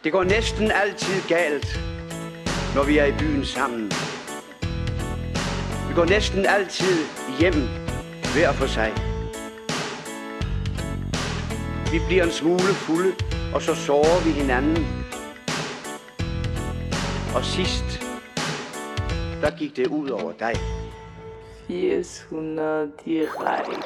Det går næsten altid galt, når vi er i byen sammen. Vi går næsten altid hjem hver for sig. Vi bliver en smule fulde, og så sårer vi hinanden. Og sidst, der gik det ud over dig. 800 direkte.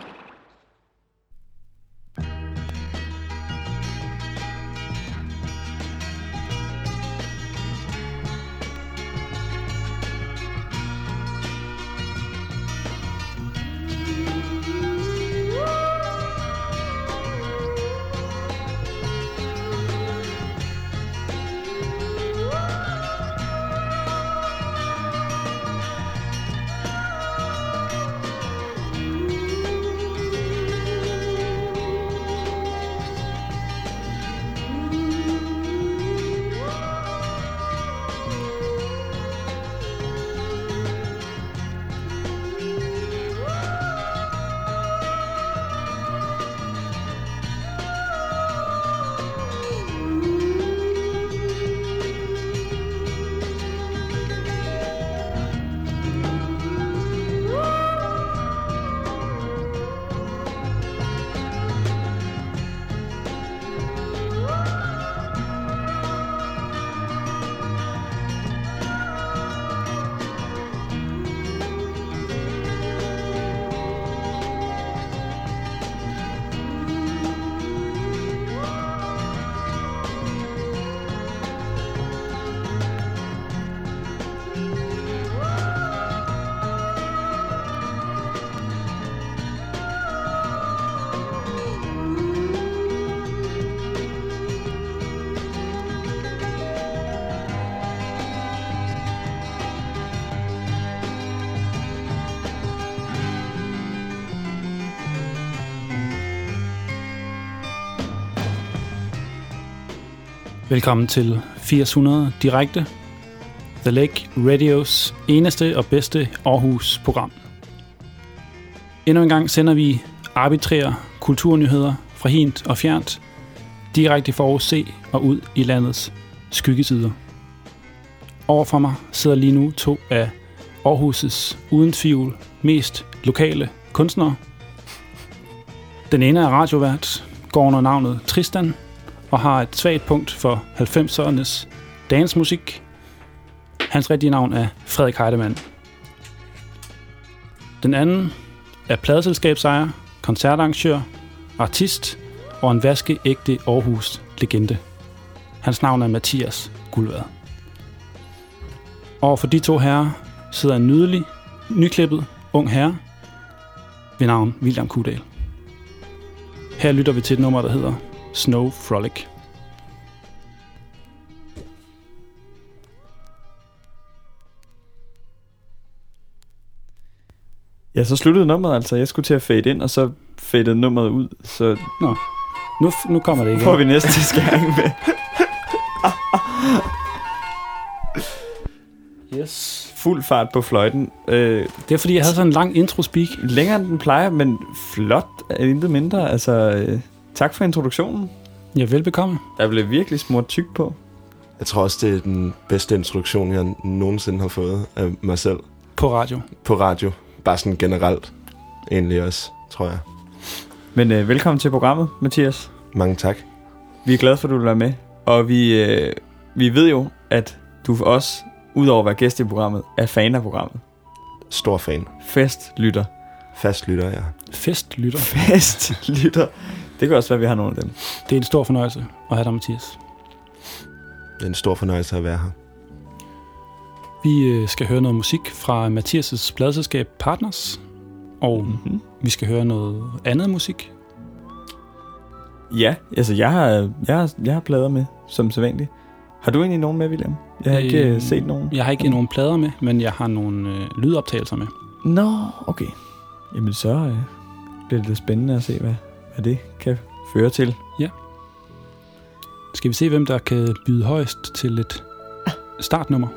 Velkommen til 800 direkte, The Lake Radios eneste og bedste Aarhus-program. Endnu en gang sender vi arbitrære kulturnyheder fra hint og fjernt, direkte for Aarhus C og ud i landets skyggesider. Overfor mig sidder lige nu to af Aarhus' uden tvivl mest lokale kunstnere. Den ene er radiovært, går under navnet Tristan, og har et svagt punkt for 90'ernes dancemusik. Hans rigtige navn er Frederik Heidemann. Den anden er pladeselskabsejer, koncertarrangør, artist og en vaskeægte Aarhus-legende. Hans navn er Mathias Guldvad. Og for de to herrer sidder en nydelig, nyklippet ung herre ved navn William Kudal. Her lytter vi til et nummer, der hedder Snow Frolic. Ja, så sluttede nummeret altså. Jeg skulle til at fade ind, og så fadede nummeret ud. Så Nå, nu kommer det igen. får vi næste skæring med. Yes. Fuld fart på fløjten. Det er fordi, jeg havde sådan en lang intro-speak. Længere end den plejer, men flot er intet mindre. Altså, tak for introduktionen. Ja, velbekomme. Der blev virkelig smurt tyk på. Jeg tror også, det er den bedste introduktion, jeg nogensinde har fået af mig selv. På radio. På radio. Bare sådan generelt. Egentlig også, tror jeg. Men velkommen til programmet, Mathias. Mange tak. Vi er glade for, at du vil være med. Og vi ved jo, at du også, udover at være gæst i programmet, er fan af programmet. Stor fan. Festlytter. Fastlytter, ja. Festlytter. Festlytter. Det kan også være, at vi har nogle af dem. Det er en stor fornøjelse at have dig, Mathias. Det er en stor fornøjelse at være her. Vi skal høre noget musik fra Mathias' pladeselskab Partners. Og vi skal høre noget andet musik. Ja, altså jeg har plader med, som sædvanligt. Har du egentlig nogen med, William? Jeg har ikke set nogen. Jeg har ikke nogen plader med, men jeg har nogle lydoptagelser med. Nå, okay. Jamen så bliver det spændende at se, hvad det kan føre til. Ja. Skal vi se, hvem der kan byde højst til et startnummer?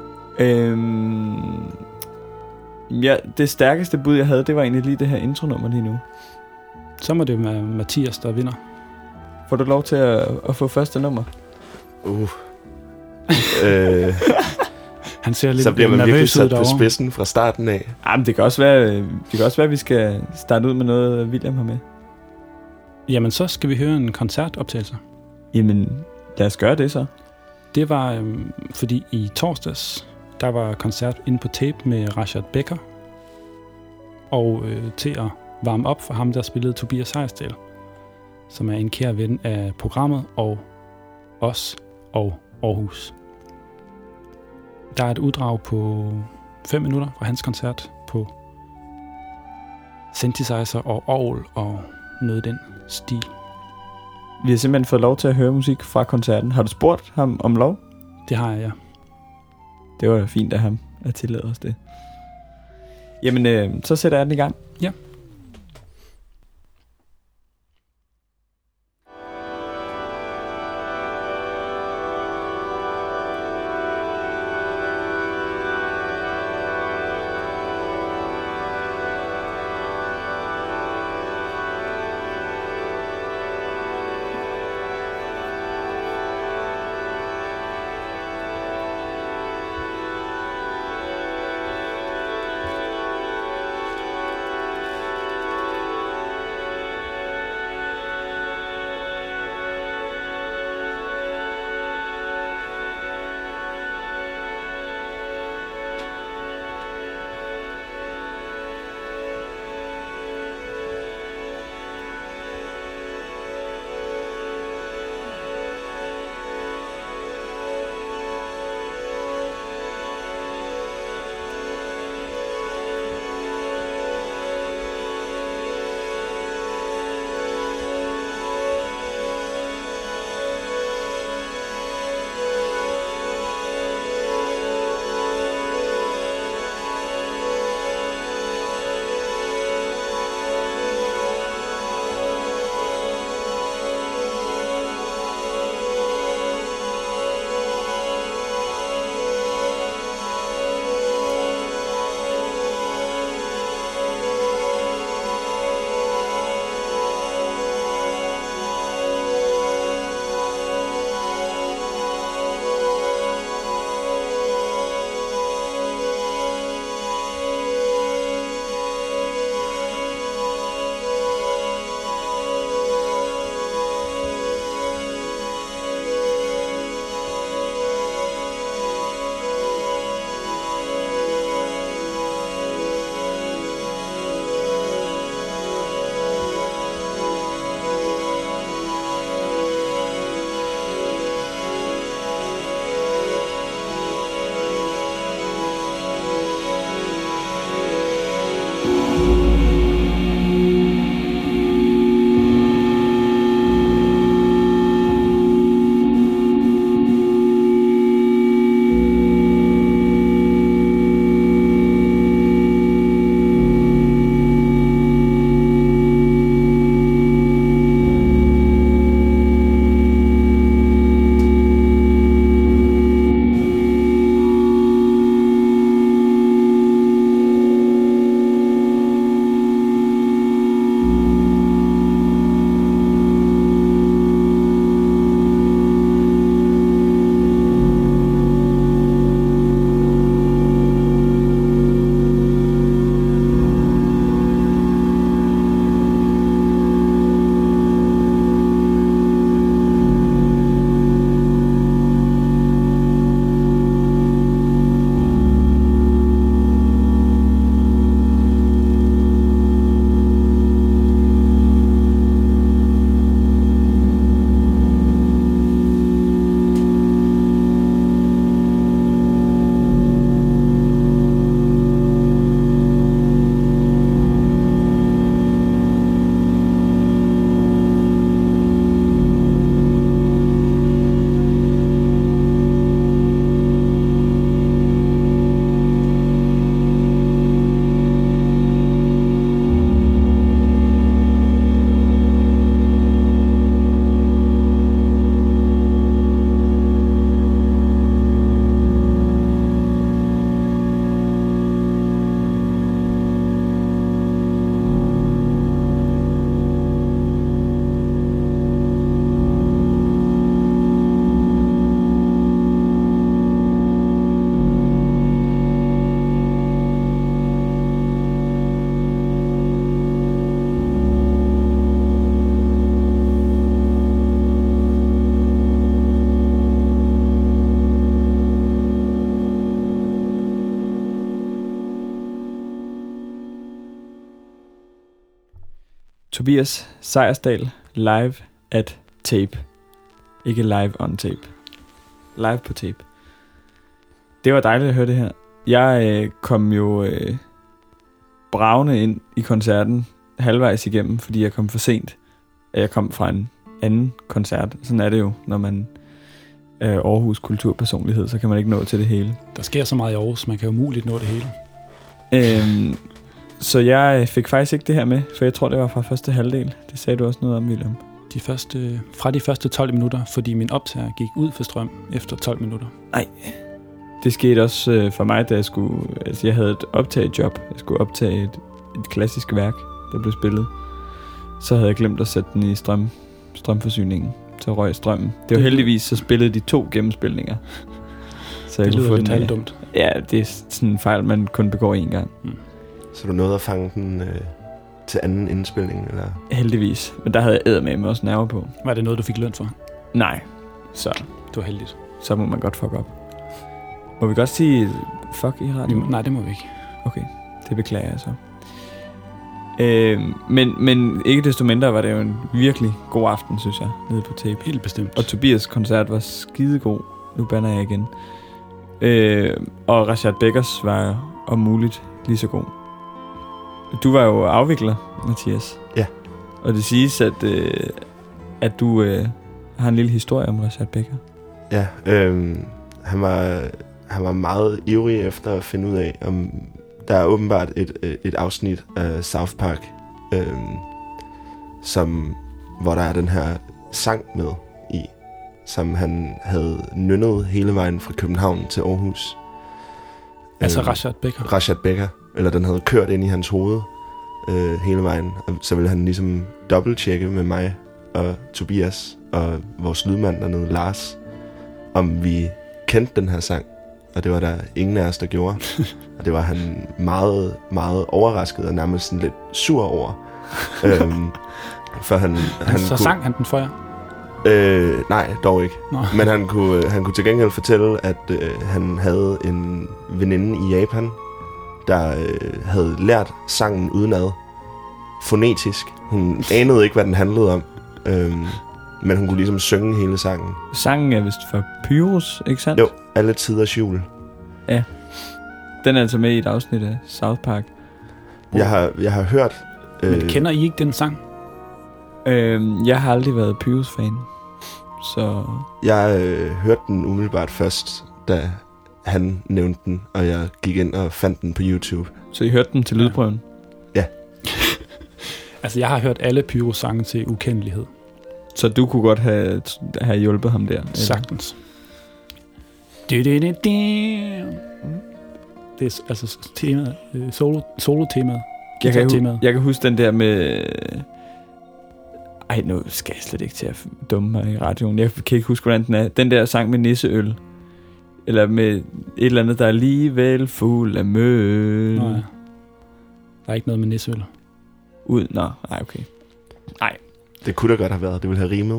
Ja, det stærkeste bud, jeg havde, det var egentlig lige det her intronummer lige nu. Så må det være Mathias, der vinder. Får du lov til at få første nummer? Han ser lidt Så bliver man virkelig nervøs ud sat på derovre. spidsen fra starten af. Men det kan også være, at vi skal starte ud med noget, William har med. Jamen, så skal vi høre en koncertoptagelse. Jamen, lad os gøre det så. Det var, fordi i torsdags, der var koncert inde på tape med Rashad Becker. Og til at varme op for ham, der spillede Tobias Heisdal, som er en kær ven af programmet og os og Aarhus. Der er et uddrag på 5 minutter fra hans koncert på synthesizer og orgel og noget i den stil. Vi har simpelthen fået lov til at høre musik fra koncerten. Har du spurgt ham om lov? Det har jeg, ja. Det var fint af ham at tillade os det. Jamen, så sætter jeg den i gang. Ja. Tobias Sejersdal live at tape. Ikke live on tape. Live på tape. Det var dejligt at høre det her. Jeg kom jo bravende ind i koncerten halvvejs igennem, fordi jeg kom for sent. Jeg kom fra en anden koncert. Sådan er det jo, når man er Aarhus kulturpersonlighed, så kan man ikke nå til det hele. Der sker så meget i Aarhus, man kan jo muligt nå det hele. Så jeg fik faktisk ikke det her med, for jeg tror, det var fra første halvdel. Det sagde du også noget om, William. Fra de første 12 minutter, fordi min optager gik ud for strøm efter 12 minutter. Nej. Det skete også for mig, da jeg havde et optagejob. Jeg skulle optage et klassisk værk, der blev spillet. Så havde jeg glemt at sætte den i strømforsyningen. Så røg strømmen. Det var heldigvis, så spillede de 2 gennemspilninger. Så det lyder lidt halvdumt. Ja, det er sådan en fejl, man kun begår 1 gang. Så du nåede at fange den til anden indspilning? Eller? Heldigvis. Men der havde jeg eddermame også nerver på. Var det noget, du fik løn for? Nej. Så det var heldigt. Så må man godt fuck op. Må vi godt sige fuck i radioen? Nej, det må vi ikke. Okay, det beklager jeg så. Men ikke desto mindre var det jo en virkelig god aften, synes jeg, nede på tape. Helt bestemt. Og Tobias' koncert var skidegod. Nu banner jeg igen. Og Rashad Beckers var om muligt lige så god. Du var jo afvikler, Mathias. Ja. Og det siges, at du har en lille historie om Rashad Becker. Ja, han var meget ivrig efter at finde ud af, om der er åbenbart et afsnit af South Park, hvor der er den her sang med i, som han havde nynnet hele vejen fra København til Aarhus. Altså Rashad Becker? Rashad Becker, eller den havde kørt ind i hans hoved hele vejen, og så ville han ligesom dobbelttjekke med mig og Tobias og vores lydmand dernede, Lars, om vi kendte den her sang. Og det var der ingen af os, der gjorde. Og det var han meget, meget overrasket og nærmest sådan lidt sur over. For så sang han den for jer? Nej, dog ikke. Nå. Men han kunne til gengæld fortælle, at han havde en veninde i Japan, der havde lært sangen udenad. Fonetisk. Hun anede ikke, hvad den handlede om. Men hun kunne ligesom synge hele sangen. Sangen er vist for Pyrus, ikke sandt? Jo, Alle Tiders Jul. Ja. Den er altså med i et afsnit af South Park. Jeg har hørt... Men kender I ikke den sang? Jeg har aldrig været Pyrus-fan. Så... Jeg hørte den umiddelbart først, da han nævnte den, og jeg gik ind og fandt den på YouTube. Så I hørte den til lydprøven? Ja. Altså, jeg har hørt alle Pyrus-sange til ukendelighed. Så du kunne godt have hjulpet ham der? Sagtens. Det er altså temaet, solo-temaet. Jeg kan huske den der med... Ej, nu skal jeg slet ikke til at dumme mig i radioen. Jeg kan ikke huske, hvordan den er. Den der sang med nisseøl. Eller med et eller andet, der er alligevel fuld af møl. Nå ja. Der er ikke noget med nisseøl. Nej, okay. Nej. Det kunne da godt have været. Det ville have rimet.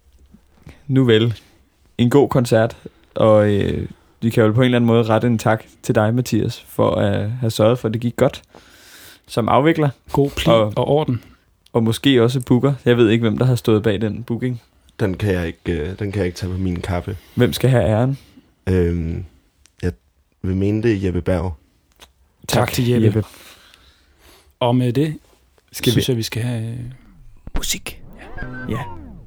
Nu vel. En god koncert. Og vi kan jo på en eller anden måde rette en tak til dig, Mathias, for at have sørget for, at det gik godt. Som afvikler. God pli og orden. Og måske også booker. Jeg ved ikke, hvem der har stået bag den booking. Den kan jeg ikke tage på min kappe. Hvem skal have æren? Jeg vil mene det Jeppe Berg. Tak til Jeppe. Og med det synes jeg, vi skal have musik. Ja.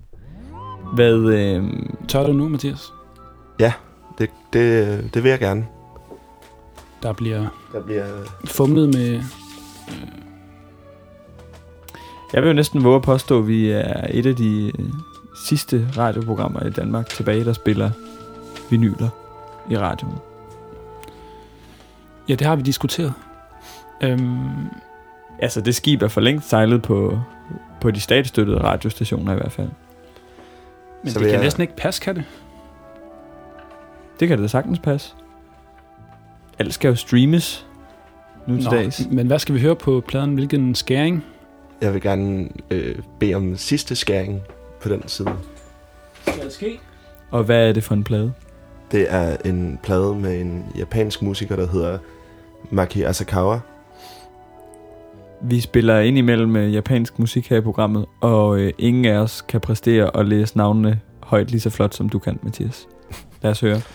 Hvad... Tør du nu, Mathias? Ja, det vil jeg gerne. Der bliver fumlet med... Jeg vil jo næsten våge at påstå, at vi er et af de sidste radioprogrammer i Danmark tilbage, der spiller vinyler i radioen. Ja, det har vi diskuteret. Altså, det skib er for længst sejlet på de statsstøttede radiostationer i hvert fald. Men så det kan næsten ikke passe, kan det? Det kan det da sagtens passe. Alt skal jo streames nu til dags. Men hvad skal vi høre på pladen? Hvilken skæring? Jeg vil gerne bede om sidste skæring på den side. Skal det ske? Og hvad er det for en plade? Det er en plade med en japansk musiker, der hedder Maki Asakawa. Vi spiller ind imellem japansk musik her i programmet, og ingen af os kan præstere at læse navnene højt lige så flot, som du kan, Mathias. Lad os høre.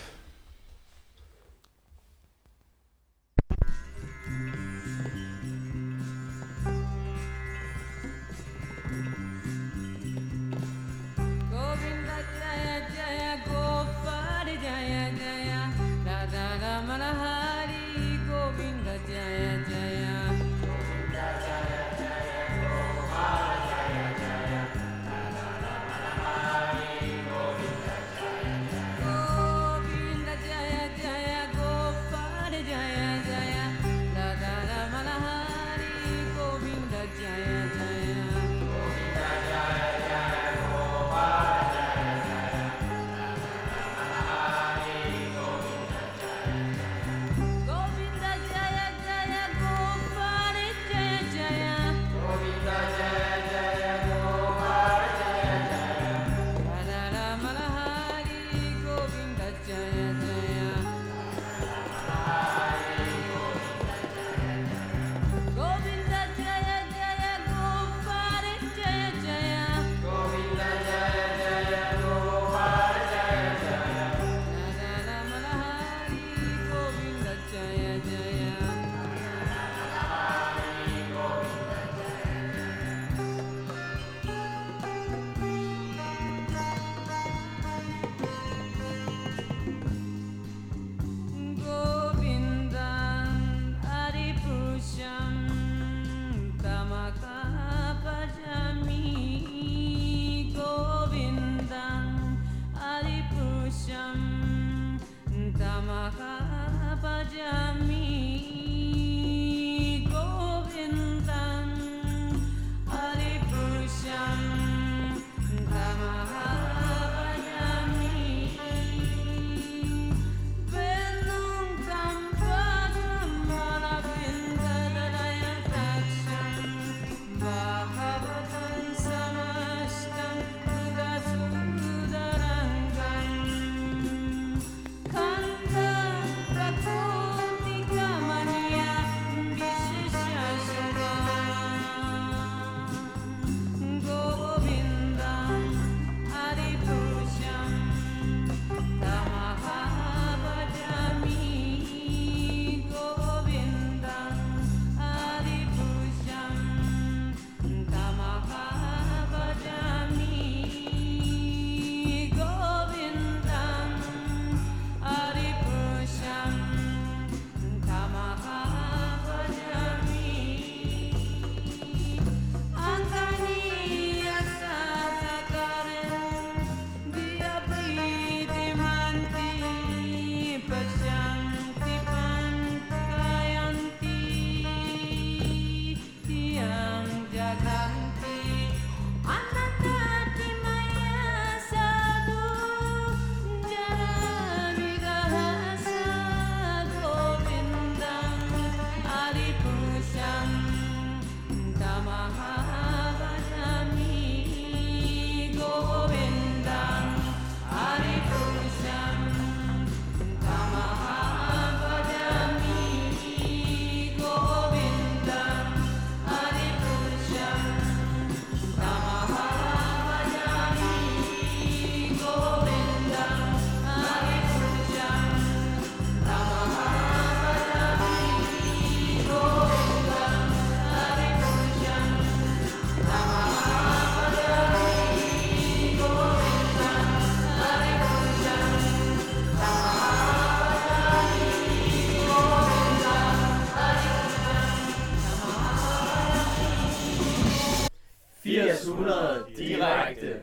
Direkte.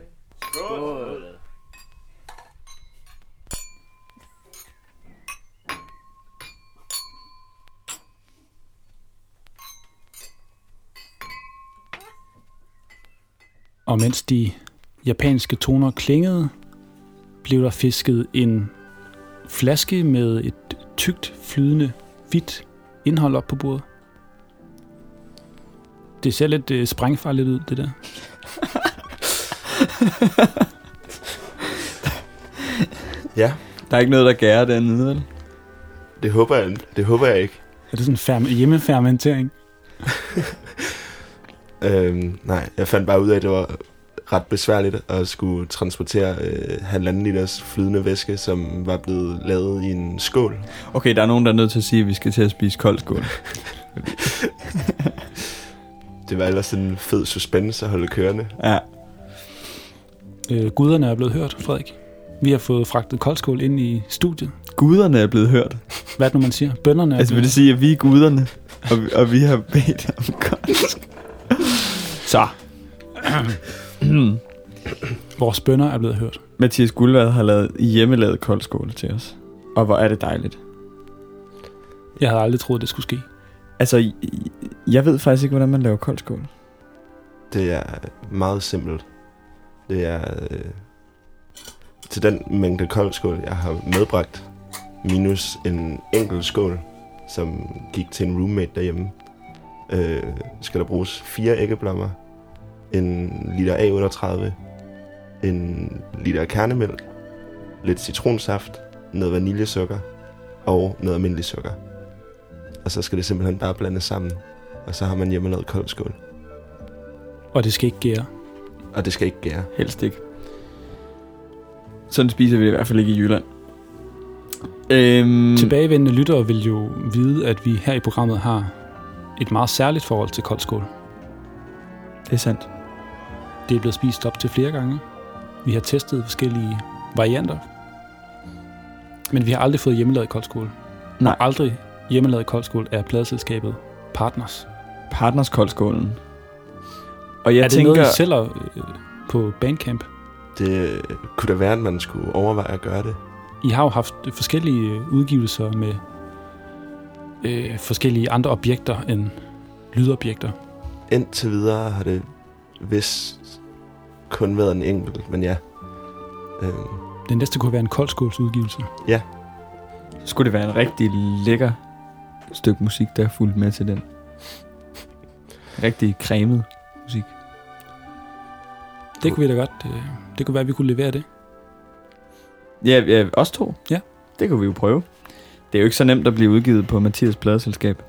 Skål. Og mens de japanske toner klingede, blev der fisket en flaske med et tykt, flydende, hvidt indhold op på bordet. Det ser lidt sprængfarligt ud, det der. Ja. Der er ikke noget, der gærer dernede, vel? Det håber jeg ikke. Er det sådan en hjemmefermentering? Nej, jeg fandt bare ud af, at det var ret besværligt at skulle transportere 1,5 liters flydende væske, som var blevet lavet i en skål. Okay, der er nogen, der er nødt til at sige, at vi skal til at spise kold skål. Det var ellers en fed suspense at holde kørende. Ja. Guderne er blevet hørt, Frederik. Vi har fået fragtet koldskål ind i studiet. Guderne er blevet hørt. Hvad er det nu, man siger? Bønderne er Altså vil det sige, at vi er guderne, og vi har bedt om koldskål. Så. Vores bønder er blevet hørt. Mathias Guldvad har lavet hjemmelavet koldskål til os. Og hvor er det dejligt. Jeg havde aldrig troet, det skulle ske. Altså, jeg ved faktisk ikke, hvordan man laver koldskål. Det er meget simpelt. Det er til den mængde koldskål, jeg har medbragt, minus en enkelt skål, som gik til en roommate derhjemme, skal der bruges 4 æggeblommer, 1 liter A38, 1 liter kernemælk, lidt citronsaft, noget vaniljesukker og noget almindelig sukker. Og så skal det simpelthen bare blandes sammen, og så har man hjemmelavet koldskål. Og det skal ikke gære. Og det skal ikke gære. Helst ikke. Sådan spiser vi det i hvert fald ikke i Jylland. Tilbagevendende lyttere vil jo vide, at vi her i programmet har et meget særligt forhold til koldskål. Det er sandt. Det er blevet spist op til flere gange. Vi har testet forskellige varianter. Men vi har aldrig fået hjemmelavet koldskål. Nej. Og aldrig hjemmelavet koldskål af pladeselskabet Partners. Partners koldskålen. Og jeg er det tænker... noget, I sælger på Bandcamp? Det kunne da være, at man skulle overveje at gøre det. I har jo haft forskellige udgivelser med forskellige andre objekter end lydobjekter. Indtil videre har det vist kun været en enkelt, men ja. Den næste kunne være en koldskålsudgivelse. Ja. Så skulle det være en rigtig lækker stykke musik, der er fulgt med til den. Rigtig cremet musik. Det kunne vi da godt. Det kunne være, at vi kunne levere det. Ja, os to. Ja. Det kunne vi jo prøve. Det er jo ikke så nemt at blive udgivet på Mathias pladeselskab.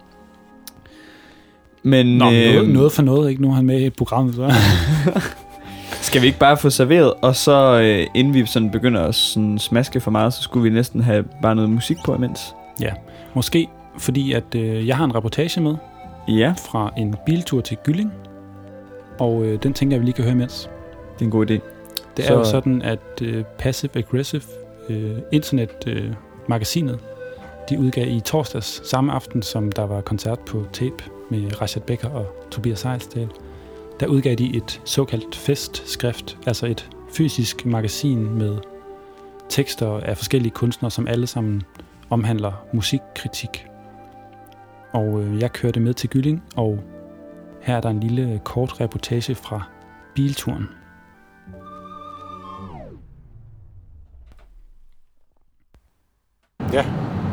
Men noget for noget, ikke? Nu er han med i programmet, så. Skal vi ikke bare få serveret, og så inden vi sådan begynder at sådan smaske for meget, så skulle vi næsten have bare noget musik på imens. Ja, måske fordi at jeg har en reportage med. Ja. Fra en biltur til Gylling. Og den tænker jeg, vi lige kan høre imens. Det er en god idé. Det er jo sådan, at Passive Aggressive internetmagasinet, de udgav i torsdags samme aften, som der var koncert på tape med Rashad Becker og Tobias Heilsdal. Der udgav de et såkaldt festskrift, altså et fysisk magasin med tekster af forskellige kunstnere, som alle sammen omhandler musikkritik. Og jeg kørte med til Gylling, og her er der en lille kort reportage fra bilturen. Ja.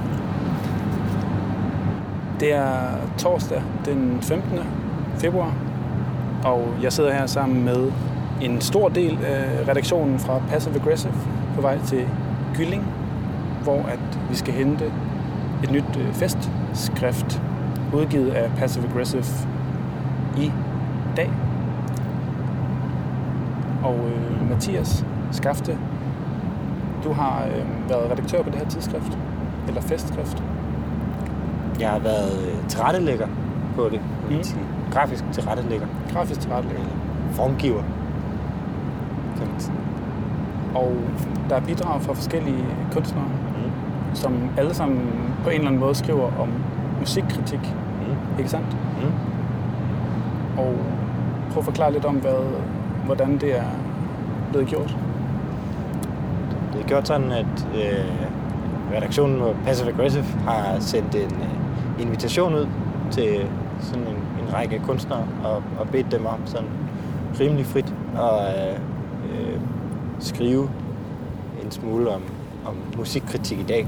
Det er torsdag den 15. februar, og jeg sidder her sammen med en stor del af redaktionen fra Passive Aggressive på vej til Gylling, hvor at vi skal hente et nyt festskrift, udgivet af Passive Aggressive i dag. Og Mathias Skafte, du har været redaktør på det her tidsskrift, eller festskrift. Jeg har været tilrettelægger på det, kan man sige. Grafisk tilrettelægger. Grafisk tilrettelægger. Formgiver, kan man sige. Og der er bidrag fra forskellige kunstnere, som alle sammen på en eller anden måde skriver om musikkritik. Ikke sandt? Og prøv at forklare lidt om, hvordan det er blevet gjort. Det er gjort sådan, at redaktionen på Passive Aggressive har sendt en invitation ud til sådan en række kunstnere og bedt dem om sådan rimelig frit at skrive en smule om musikkritik i dag.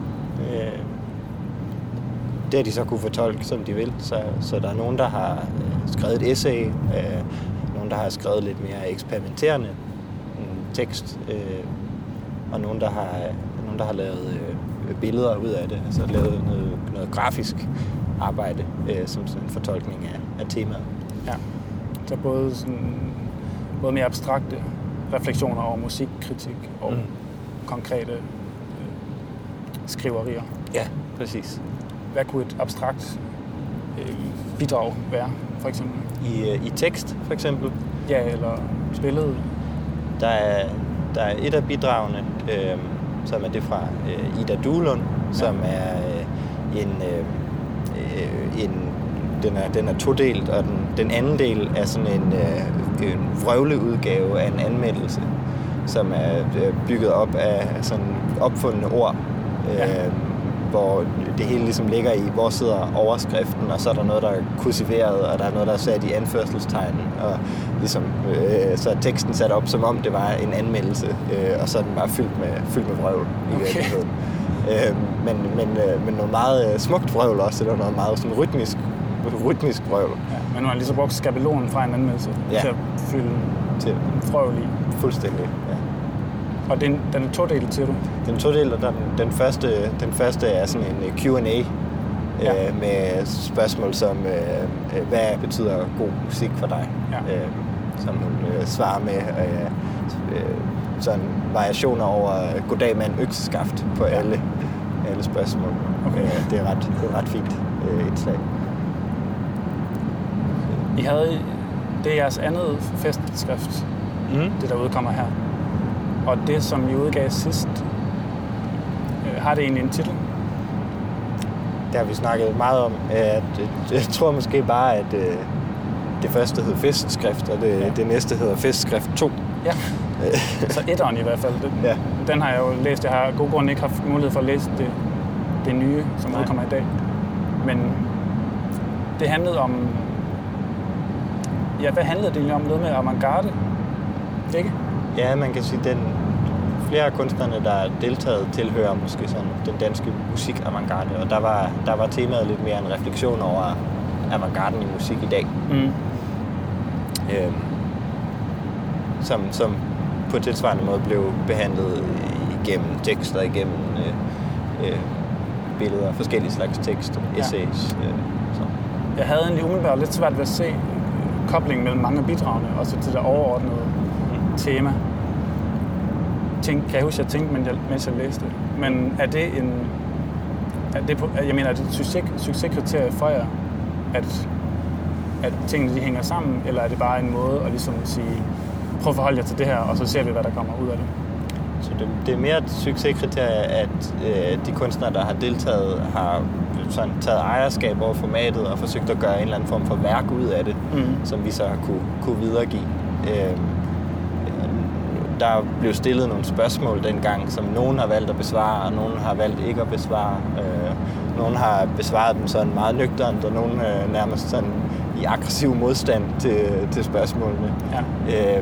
Det har de så kunne fortolke, som de vil. Så der er nogen, der har skrevet et essay, nogen, der har skrevet lidt mere eksperimenterende tekst, og nogen, der har lavet billeder ud af det, altså lavet noget grafisk arbejde som sådan en fortolkning af temaet. Ja. Så både mere abstrakte refleksioner over musikkritik og konkrete skriverier. Ja, præcis. Hvad kunne et abstrakt bidrag være, for eksempel? I tekst, for eksempel? Ja, eller billede. Der er et af bidragene, som er det fra Ida Duelund, som er den er todelt, og den anden del er sådan en vrøvleudgave af en anmeldelse, som er bygget op af sådan opfundne ord, hvor det hele ligesom ligger i, hvor sidder overskriften, og så er der noget, der er kursiveret, og der er noget, der er sat i anførselstegn, og ligesom, så er teksten sat op, som om det var en anmeldelse, og så er den bare fyldt med vrøvl i virkeligheden. Men noget meget smukt vrøvl også, eller noget meget sådan rytmisk vrøvl. Ja, men man har lige så brugt skabelonen fra en anmeldelse til at fylde til vrøvl i. Fuldstændig, ja. Og den er todelt, siger du? Den todelt, og den første er sådan en Q&A med spørgsmål som, hvad betyder god musik for dig? Ja. Som hun svarer med sådan variationer over goddag mand økseskaft på alle spørgsmål. Okay. Det er ret fint indslag. Det er jeres andet festskrift, det der udkommer her. Og det, som I udgav sidst, har det egentlig en titel? Det har vi snakket meget om. Jeg tror måske bare, at det første hed Festskrift, og det næste hedder Festskrift 2. Ja, så etteren i hvert fald. Den har jeg jo læst. Jeg har af god grund ikke haft mulighed for at læse det nye, som udkommer i dag. Men det handlede om... Ja, hvad handlede det egentlig om? Noget med avantgarde? Ikke? Ja, man kan sige, flere af kunstnerne, der er deltaget, tilhører måske sådan den danske musik-avantgarde, og der var temaet lidt mere en refleksion over avantgarden i musik i dag. Som på tilsvarende måde blev behandlet igennem tekster, igennem billeder, forskellige slags tekster, essays. Jeg havde egentlig umiddelbart lidt svært ved at se koblingen mellem mange af bidragene, og så til det overordnede tema. Kan jeg huske, jeg tænkte, mens jeg læste det. Men er det et succeskriterie for jer, at tingene de hænger sammen, eller er det bare en måde at ligesom sige, prøv at forholde jer til det her, og så ser vi, hvad der kommer ud af det? Så det er mere et succeskriterie, at de kunstnere, der har deltaget, har sådan taget ejerskab over formatet og forsøgt at gøre en eller anden form for værk ud af det, som vi så har kunne videregive. Der blev stillet nogle spørgsmål dengang, som nogen har valgt at besvare, og nogen har valgt ikke at besvare. Nogen har besvaret dem sådan meget nøgternt, og nogen nærmest sådan i aggressiv modstand til spørgsmålene. Ja.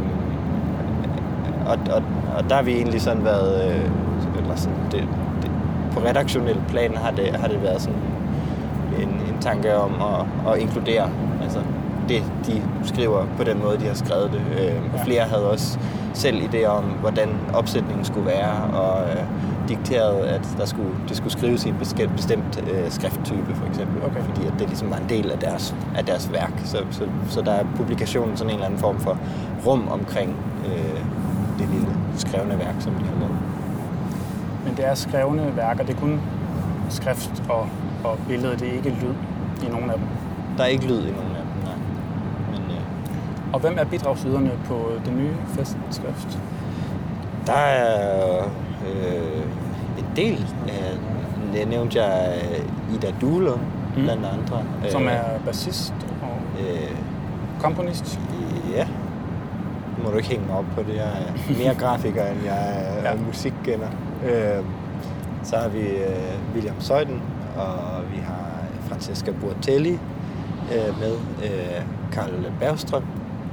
Og der har vi egentlig sådan været, eller sådan, på redaktionel plan har det været sådan en tanke om at inkludere, altså det, de skriver på den måde, de har skrevet det. Flere havde også selv idéer om, hvordan opsætningen skulle være, og dikteret, at det skulle skrives i en bestemt skrifttype, for eksempel. Okay. Fordi at det ligesom var en del af deres værk. Så der er publikationen sådan en eller anden form for rum omkring det lille skrevne værk, som de har lavet. Men det er skrevne værker, det er kun skrift og billede, det er ikke lyd i nogen af dem? Der er ikke lyd i nogen af dem, nej. Men, og hvem er bidragsyderne på det nye festskrift? Der er en del. Jeg nævnte Ida Duelund, blandt andre. Som er bassist og komponist? Ja. Nu må du ikke hænge mig op på det. Jeg er mere grafiker, end jeg er musikkender. Så har vi William Zeuthen, og vi har Francesca Burtelli med, Karl Bergstrøm,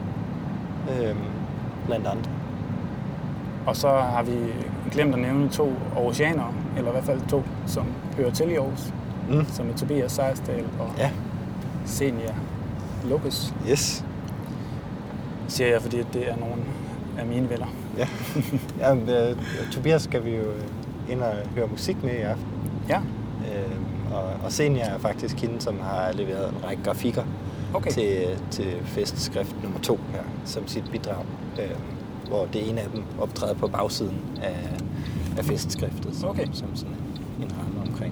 blandt andre. Og så har vi glemt at nævne 2 aarhusianere, eller i hvert fald 2, som hører til i Aarhus, som er Tobias Sejersdal og Xenia Lopez. Yes. Siger jeg, fordi det er nogle af mine venner. Ja. Tobias skal vi jo ind og høre musik med i aften. Ja. Og Xenia er faktisk hende, som har leveret en række grafikker Okay. til festskrift nummer 2 her, som sit bidrag. Hvor det ene af dem optræder på bagsiden af festskriftet, som sådan en ramme omkring.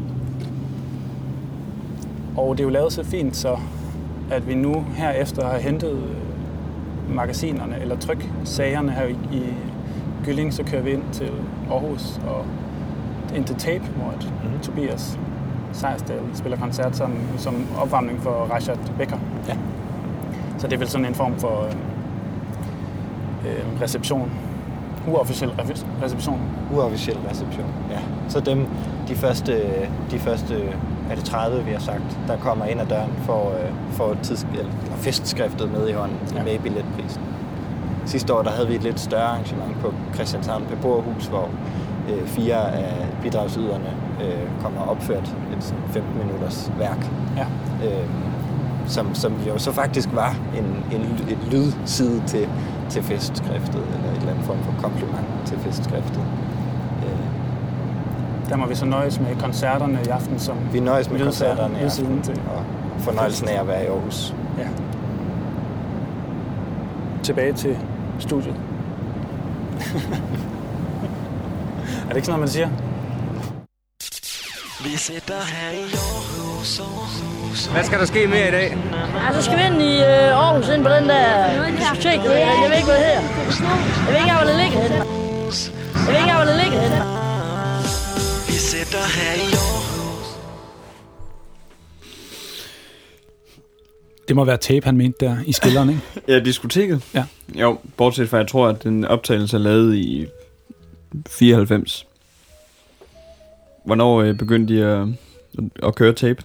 Og det er jo lavet så fint, så at vi nu herefter har hentet magasinerne eller tryksagerne her i Gylling, så kører vi ind til Aarhus og ind til Tape, hvor Tobias Sejersdal spiller koncert som opvarmning for Rashad Becker. Ja. Så det er vel sådan en form for reception. Uofficiel reception. Uofficiel reception, ja. Så de første er det 30, vi har sagt, der kommer ind ad døren for festskriftet med i hånden med billetprisen. Sidste år der havde vi et lidt større arrangement på Christianshavn Beboerhus, hvor 4 af bidragsyderne kommer opført et 15-minutters værk. Ja. Som jo så faktisk var et lydside til festskriftet, eller et eller andet form for kompliment til festskriftet. Der må vi så nøjes med koncerterne i aften, som vi nøjes med koncerterne i aften, til. Og fornøjelsen af at være i Aarhus. Ja. Tilbage til studiet. Er det ikke sådan noget, man siger? Vi sidder her i Aarhus. Hvad skal der ske mere i dag? Så skal vi ind i Aarhus, ind på den der diskotek. Jeg ved ikke, hvad det her. Jeg ved ikke, hvor det ligger henne. Vi sidder her i Aarhus. Det må være Tape, han mente der i spilleren, ikke? Ja, diskoteket. Ja. Jo, bortset fra, jeg tror, at den optagelse er lavet i 94. Hvornår begyndte de at køre Tape?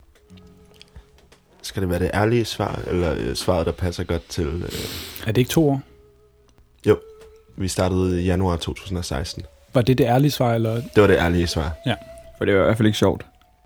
Skal det være det ærlige svar, eller svaret, der passer godt til... Er det ikke 2 år? Jo, vi startede i januar 2016. Var det ærlige svar, eller? Det var det ærlige svar. Ja. For det var i hvert fald ikke sjovt.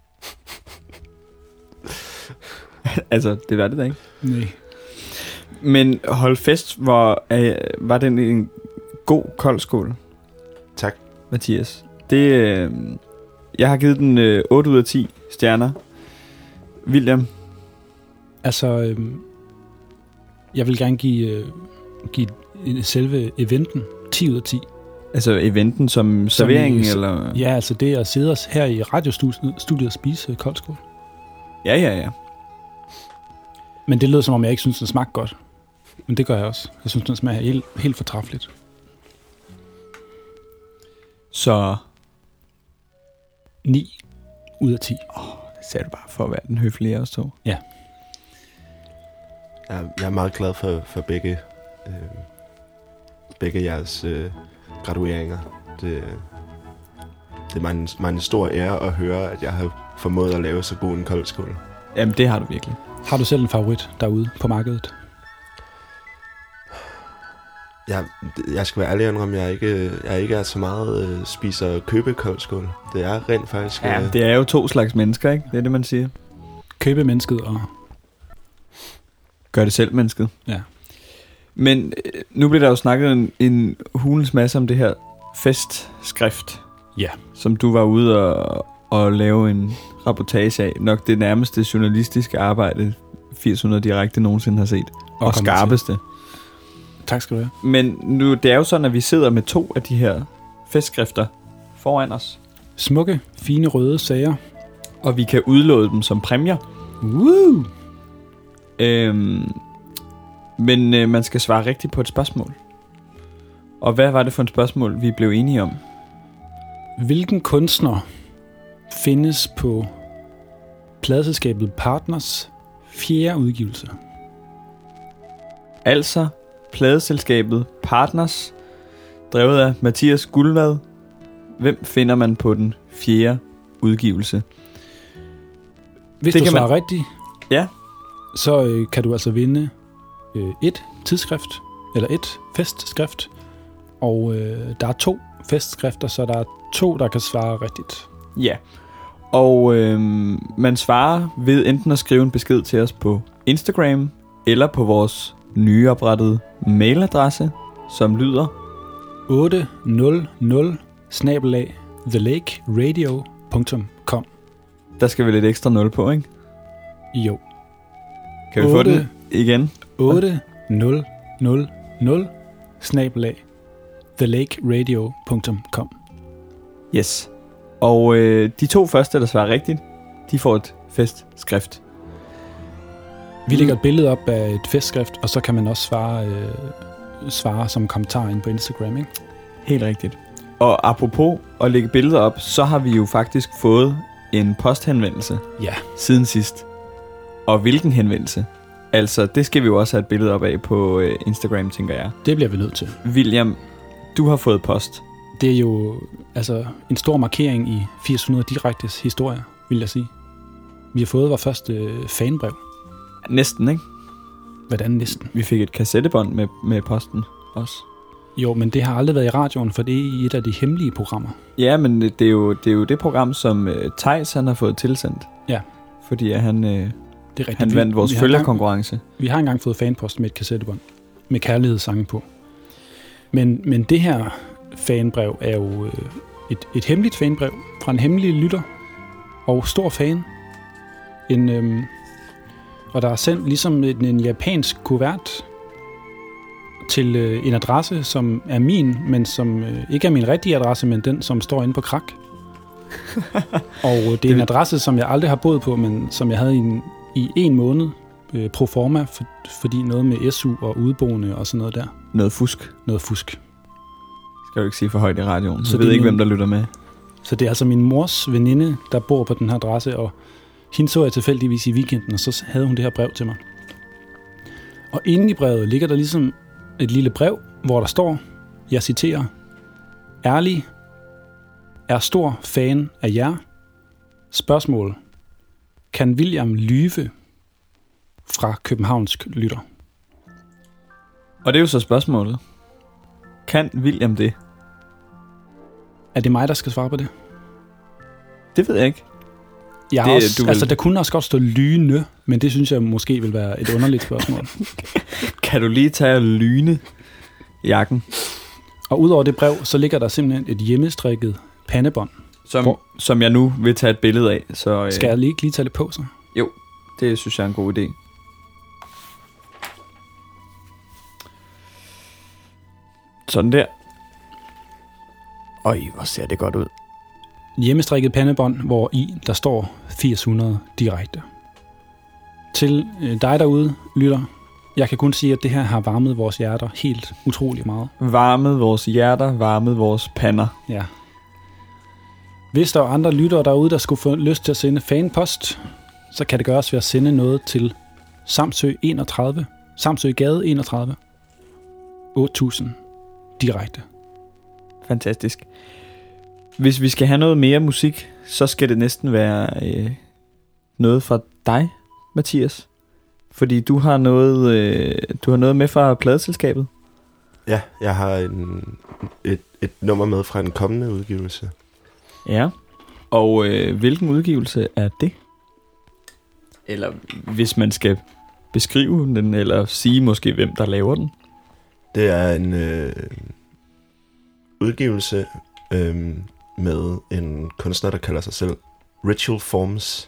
Altså, det var det da ikke. Nej. Men hold fest, var den en god kold skål. Tak. Mathias. Jeg har givet den 8 ud af 10 stjerner. William? Altså, jeg vil gerne give selve eventen 10 ud af 10. Altså eventen som serveringen, eller? Ja, altså det at sidde os her i radiostudiet og spise koldskål. Ja. Men det lød som om, jeg ikke synes, den smagte godt. Men det gør jeg også. Jeg synes, den smager helt fortræffeligt. Så 9 ud af 10. Det sagde du bare for at være den høflige af os to. Ja. Jeg er meget glad for begge jeres gradueringer. Det er mig en stor ære at høre, at jeg har formået at lave så god en kold skål. Jamen, det har du virkelig. Har du selv en favorit derude på markedet? Jeg skal være ærlig om, jeg ikke er så meget spiser købekoldskål. Det er rent faktisk... Ja, det er jo 2 slags mennesker, ikke? Det er det, man siger. Købemennesket og... Gør det selv mennesket. Ja. Men nu bliver der jo snakket en hulens masse om det her festskrift. Ja. Som du var ude og lave en reportage af. Nok det nærmeste journalistiske arbejde 800 direkte nogensinde har set. Og skarpeste. Tak skal du have. Men nu, det er jo sådan, at vi sidder med 2 af de her festskrifter foran os. Smukke, fine røde sager. Og vi kan udlåde dem som præmier. Woo! Men man skal svare rigtigt på et spørgsmål. Og hvad var det for et spørgsmål, vi blev enige om? Hvilken kunstner findes på pladeselskabet Partners 4. udgivelse? Altså pladeselskabet Partners, drevet af Mathias Guldvad. Hvem finder man på den 4. udgivelse? Hvis det du svarer rigtigt, ja, så kan du altså vinde et tidsskrift, eller et festskrift. Og der er 2 festskrifter, så der er 2, der kan svare rigtigt. Ja, og man svarer ved enten at skrive en besked til os på Instagram, eller på vores nyoprettede mailadresse, som lyder 800@thelakeradio.com. Der skal vel lidt ekstra 0 på, ikke? Jo. Kan vi få den igen? 8000/thelakeradio.com. Yes. Og de 2 første, der svarer rigtigt, de får et festskrift. Vi lægger et billede op af et festskrift, og så kan man også svare som kommentar ind på Instagram, ikke? Helt rigtigt. Og apropos at lægge billeder op, så har vi jo faktisk fået en posthenvendelse siden sidst. Og hvilken henvendelse? Altså, det skal vi jo også have et billede op af på Instagram, tænker jeg. Det bliver vi nødt til. William, du har fået post. Det er jo altså en stor markering i 8000 direktes historie, vil jeg sige. Vi har fået vores første fanbrev. Næsten, ikke? Hvordan næsten? Vi fik et kassettebånd med posten også. Jo, men det har aldrig været i radioen, for det er et af de hemmelige programmer. Ja, men det er jo det program, som Theis han har fået tilsendt. Ja. Fordi han, det er rigtigt. han vandt vores følgerkonkurrence. Vi har engang fået fanpost med et kassettebånd med kærlighedssange på. Men det her fanbrev er jo et hemmeligt fanbrev fra en hemmelig lytter og stor fan. Og der er sendt ligesom en japansk kuvert til en adresse, som er min, men som ikke er min rigtige adresse, men den, som står inde på Krak. Og det er en adresse, som jeg aldrig har boet på, men som jeg havde i 1 måned pro forma, fordi noget med SU og udboende og sådan noget der. Noget fusk. Noget fusk. Skal du ikke sige for højt i radioen, så ved ikke, hvem der lytter med. Så det er altså min mors veninde, der bor på den her adresse, og hende så jeg tilfældigvis i weekenden, og så havde hun det her brev til mig. Og inde i brevet ligger der ligesom et lille brev, hvor der står, jeg citerer, ærlig, er stor fan af jer. Spørgsmål, kan William lyve? Fra københavnsk lytter. Og det er jo så spørgsmålet. Kan William det? Er det mig, der skal svare på det? Det ved jeg ikke. Der kunne også godt stå lyne, men det synes jeg måske vil være et underligt spørgsmål. Kan du lige tage og lyne jakken? Og udover det brev, så ligger der simpelthen et hjemmestrikket pandebånd. Som jeg nu vil tage et billede af. Så, skal jeg lige tage det på så? Jo, det synes jeg er en god idé. Sådan der. Øj, hvor ser det godt ud. Hjemmestrikket pandebånd, hvor i der står 8000 direkte. Til dig derude, lytter, jeg kan kun sige, at det her har varmet vores hjerter helt utrolig meget. Varmet vores hjerter, varmet vores pander. Ja. Hvis der er andre lyttere derude, der skulle få lyst til at sende fanpost, så kan det gøres ved at sende noget til Samsø 31, Samsøgade 31, 8000 direkte. Fantastisk. Hvis vi skal have noget mere musik, så skal det næsten være noget fra dig, Mathias. Fordi du har noget med fra pladeselskabet. Ja, jeg har et nummer med fra en kommende udgivelse. Ja, og hvilken udgivelse er det? Eller hvis man skal beskrive den, eller sige måske, hvem der laver den? Det er en udgivelse med en kunstner, der kalder sig selv Ritual Forms.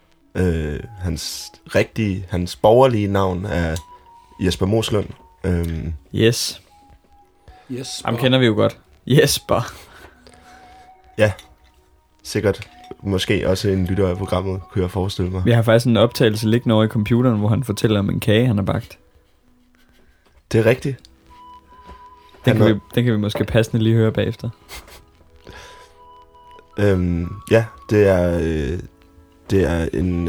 Hans borgerlige navn er Jesper Moslund. Yes. Ham kender vi jo godt. Jesper. Ja, sikkert. Måske også en lytter af programmet, kunne jeg forestille mig. Vi har faktisk en optagelse liggende over i computeren, hvor han fortæller om en kage, han har bagt. Det er rigtigt. Den kan vi måske passende lige høre bagefter. Ja, det er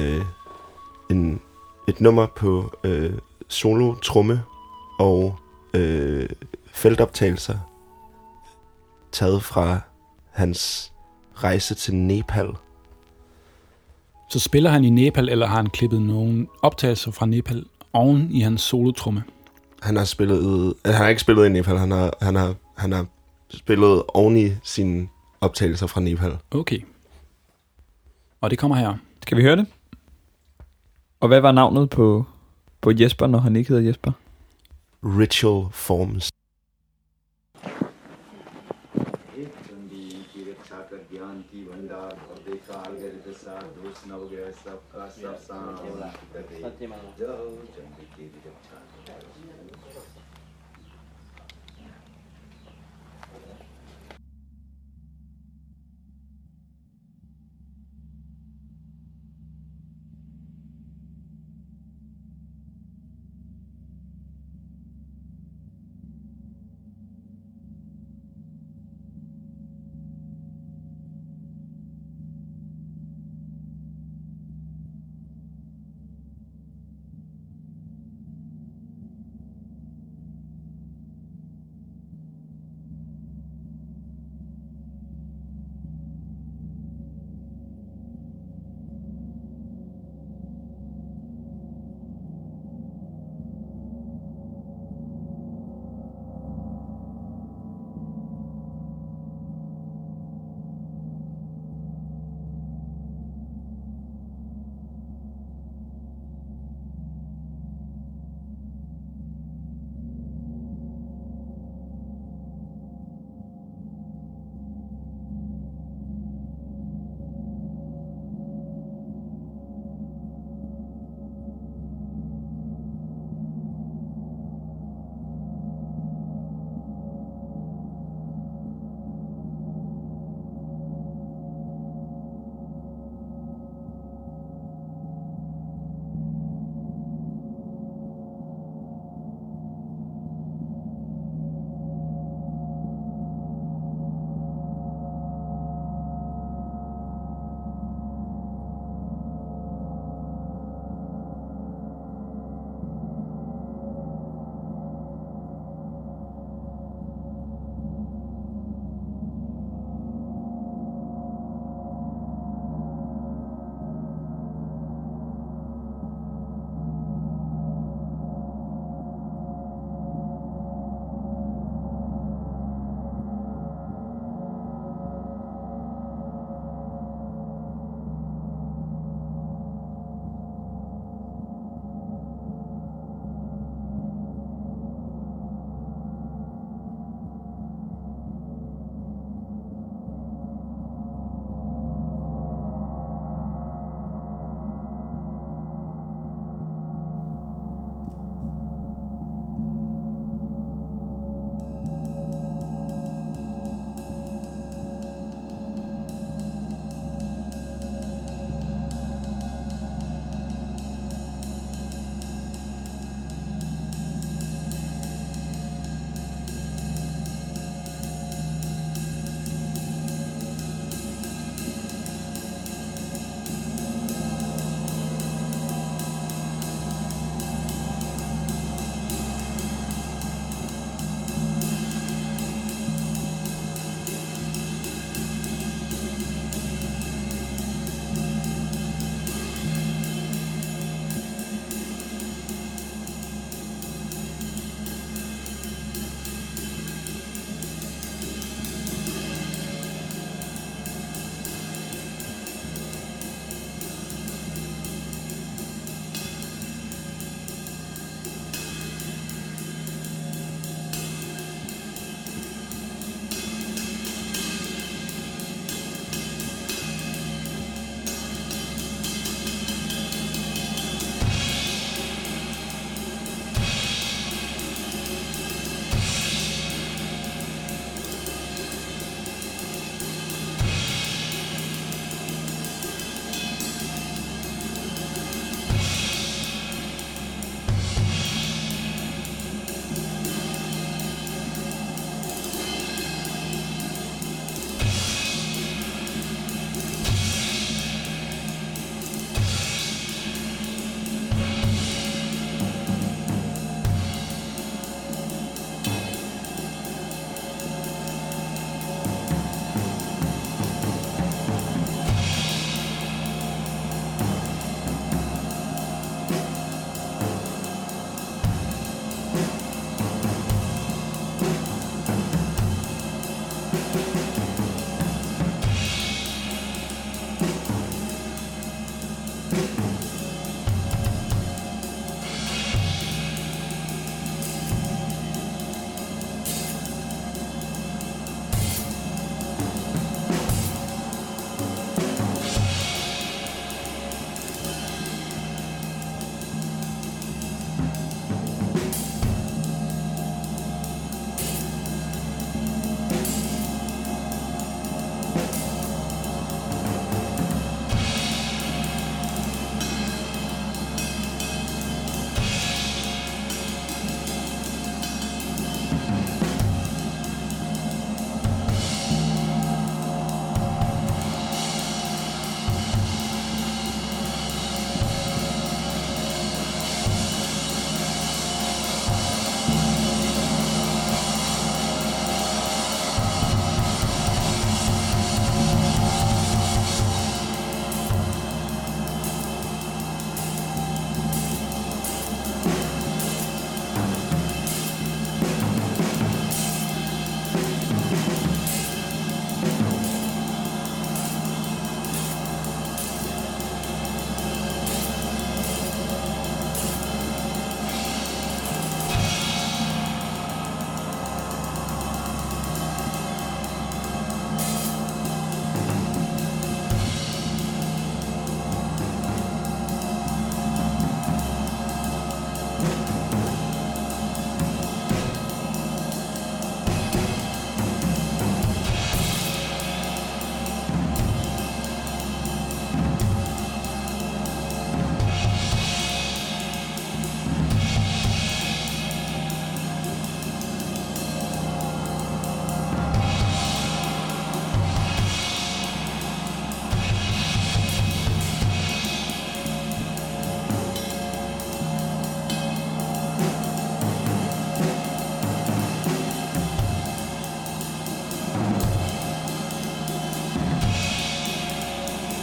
et nummer på solo, tromme og feltoptagelser taget fra hans rejse til Nepal. Så spiller han i Nepal, eller har han klippet nogle optagelser fra Nepal oven i hans solotrumme? Han har ikke spillet i Nepal, han har spillet oven i sine optagelser fra Nepal. Okay. Og det kommer her. Skal vi høre det? Og hvad var navnet på Jesper, når han ikke hedder Jesper? Ritual Forms. Di भंडार और देखा आगे दिशा दोष नव गए सबका सब शांति जाओ चंडी की रक्षा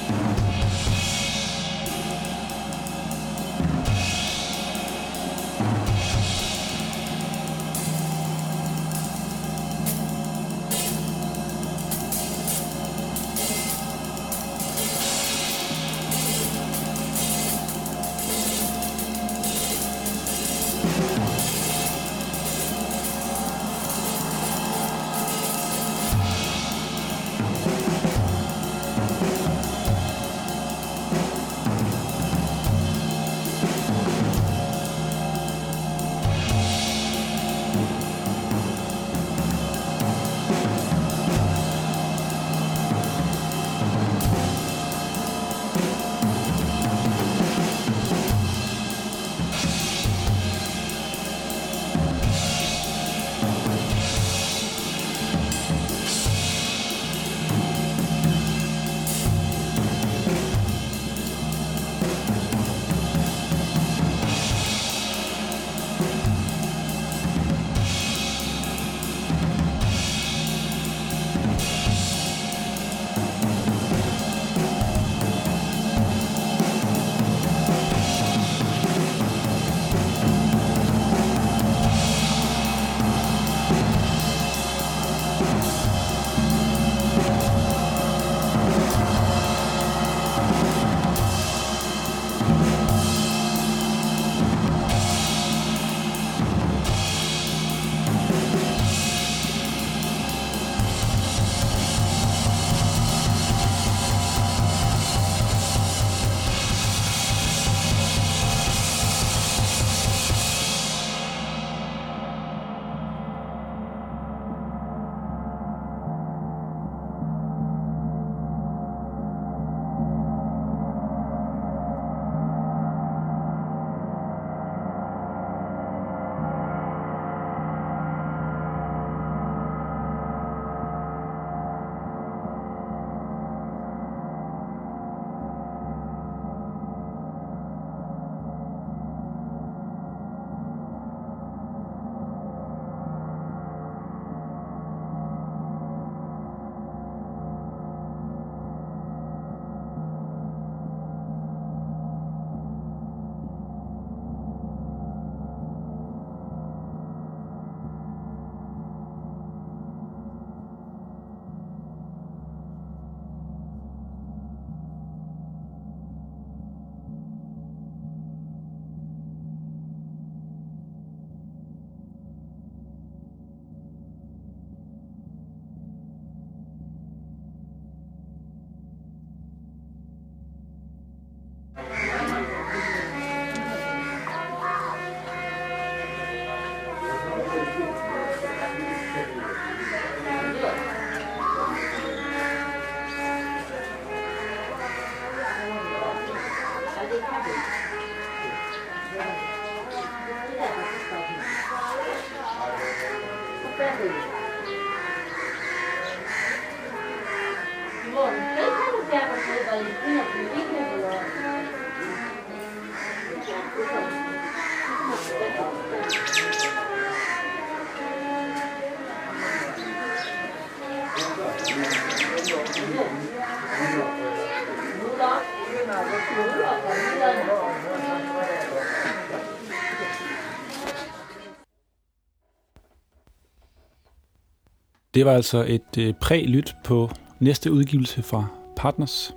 Det var altså et prælyt på næste udgivelse fra Partners.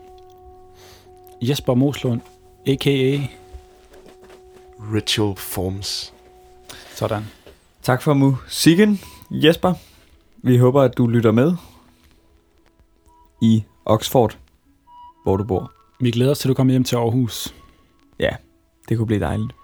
Jesper Moslund, a.k.a. Ritual Forms. Sådan. Tak for musikken, Jesper. Vi håber, at du lytter med i Oxford, hvor du bor. Vi glæder os til, at du kommer hjem til Aarhus. Ja, det kunne blive dejligt.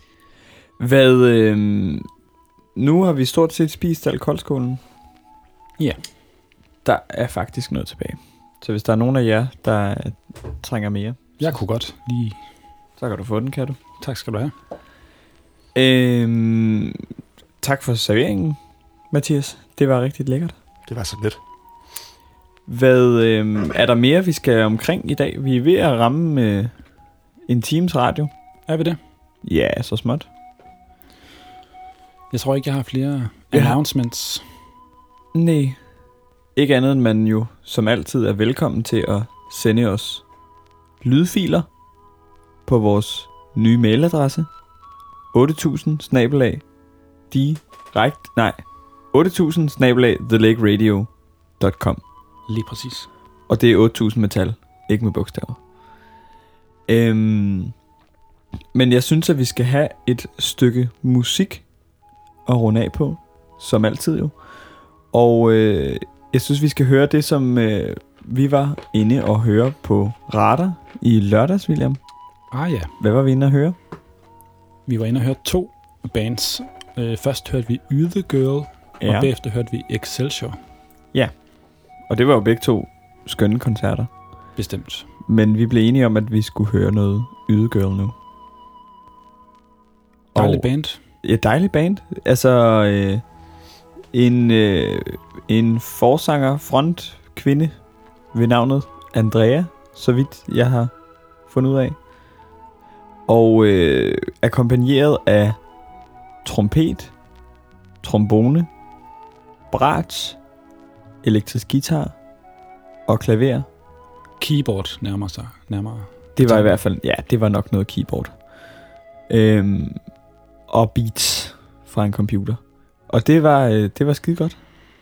Nu har vi stort set spist al koldskålen. Ja. Der er faktisk noget tilbage. Så hvis der er nogen af jer, der trænger mere, jeg kunne godt lige... Så kan du få den, kan du? Tak skal du have. Tak for serveringen, Mathias. Det var rigtig lækkert. Det var så lidt. Er der mere, vi skal omkring i dag? Vi er ved at ramme en times radio. Er vi det? Ja, så småt. Jeg tror ikke, jeg har flere announcements. Nej. Ikke andet end man jo som altid er velkommen til at sende os lydfiler på vores nye mailadresse 8000@thelakeradio.com. Lige præcis. Og det er 8000 med tal, ikke med bogstaver. Men jeg synes, at vi skal have et stykke musik at runde af på, som altid jo. Og jeg synes, vi skal høre det, som vi var inde og høre på Radar i lørdags, William. Ja. Hvad var vi inde at høre? Vi var inde og høre 2 bands. Først hørte vi Yde Girl, Ja. og bagefter hørte vi Excelsior. Ja, og det var jo begge 2 skønne koncerter. Bestemt. Men vi blev enige om, at vi skulle høre noget Yde Girl nu. Dejlig band. Ja, dejlig band. Altså, en forsanger, frontkvinde ved navnet Andrea, så vidt jeg har fundet ud af. Og akkompagneret af trompet, trombone, bratsch, elektrisk guitar og klaver. Keyboard nærmere. Det var i hvert fald, ja, det var nok noget keyboard. Og beats fra en computer. Og det var skide godt.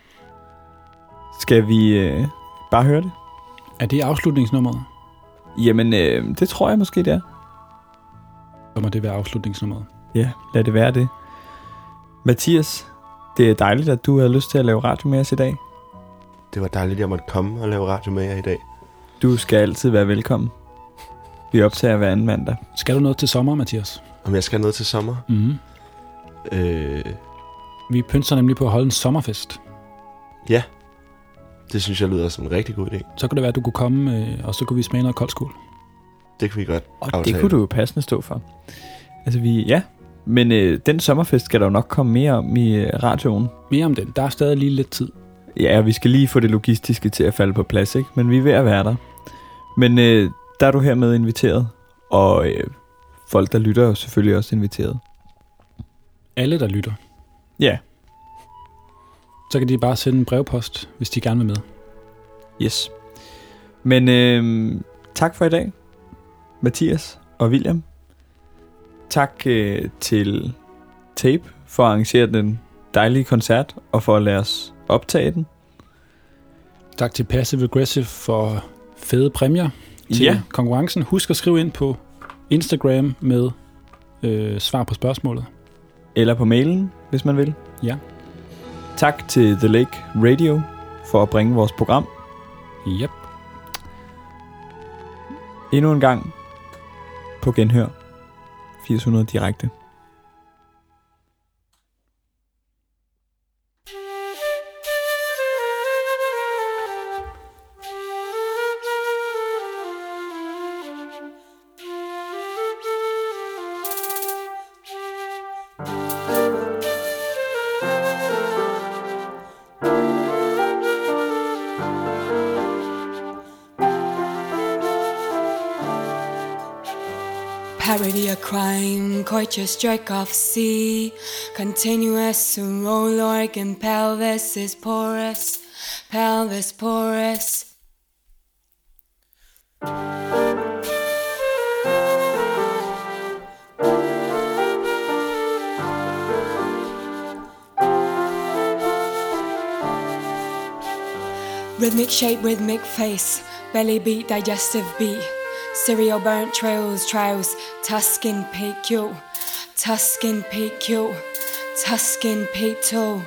Skal vi bare høre det? Er det afslutningsnummeret? Jamen, det tror jeg måske, det er. Så må det være afslutningsnummeret. Ja, lad det være det. Mathias, det er dejligt, at du havde lyst til at lave radio med os i dag. Det var dejligt, at jeg måtte komme og lave radio med jer i dag. Du skal altid være velkommen. Vi optager hver anden mandag. Skal du noget til sommer, Mathias? Om jeg skal noget til sommer? Mhm. Vi pynser nemlig på at holde en sommerfest. Ja, det synes jeg lyder som en rigtig god idé. Så kunne det være, at du kunne komme, og så kunne vi smage noget koldt skål. Det kan vi godt aftale. Det kunne du jo passende stå for. Altså men den sommerfest skal der jo nok komme mere om i radioen. Mere om den. Der er stadig lige lidt tid. Ja, vi skal lige få det logistiske til at falde på plads, ikke? Men vi er ved at være der. Men der er du hermed inviteret. Og folk, der lytter, er jo selvfølgelig også inviteret. Alle, der lytter. Ja. Så kan de bare sende en brevpost, hvis de gerne vil med. Yes. Men tak for i dag, Mathias og William. Tak til Tape for at arrangere den dejlige koncert og for at lade os optage den. Tak til Passive Aggressive for fede præmier til konkurrencen. Husk at skrive ind på Instagram med svar på spørgsmålet. Eller på mailen, hvis man vil. Ja. Tak til The Lake Radio for at bringe vores program. Yep. Endnu en gang på genhør. 800 direkte. Parody of crime, coitus jerk off sea, continuous roll organ, pelvis is porous, pelvis porous. Rhythmic shape, rhythmic face, belly beat, digestive beat. Cereal burnt trails, Tuscan PQ, Tuscan PQ, Tuscan P2.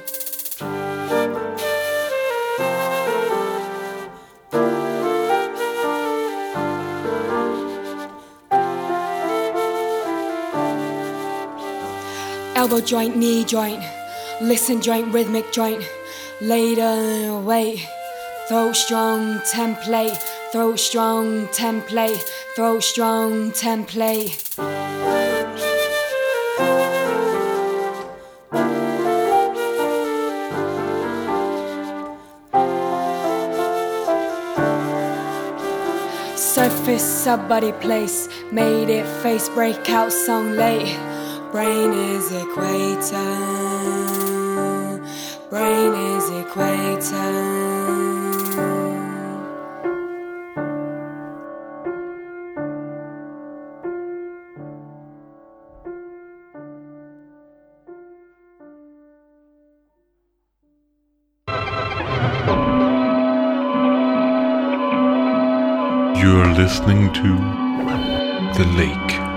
Elbow joint, knee joint, listen joint, rhythmic joint, later wait, throat strong template. Throat strong template, throat strong template. Surface, sub-body place, made it face, breakout song late. Brain is equator, brain is equator. You're listening to The Lake.